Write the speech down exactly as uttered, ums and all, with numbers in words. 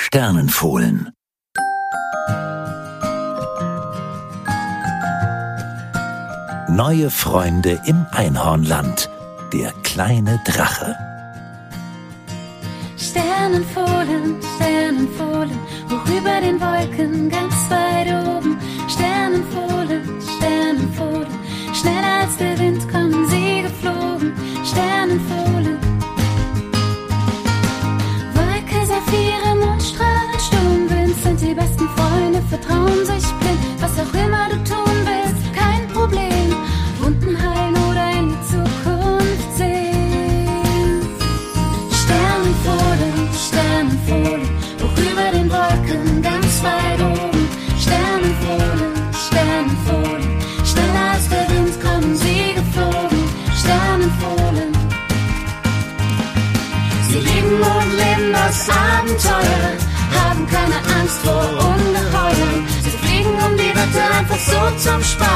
Sternenfohlen. Neue Freunde im Einhornland. Der kleine Drache. Sternenfohlen, Sternenfohlen, hoch über den Wolken, ganz weit oben. Sternenfohlen, Sternenfohlen, schneller als der Wind kommen sie geflogen. Sternenfohlen. Wolke, Saphire, Mondstrahlen, Sturmwind sind die besten Freunde, vertrauen sich blind. Was auch immer du tun willst, kein Problem. Wunden heilen oder in die Zukunft sehen. Sternenfohlen, Sternenfohlen, hoch über den Wolken, ganz weit oben. Sternenfohlen, Sternenfohlen, schneller als der Wind kommen sie geflogen. Sternenfohlen. Sie lieben und leben das Abenteuer, haben keine Angst vor Ungeheuern. Sie fliegen um die Wette einfach so zum Spaß.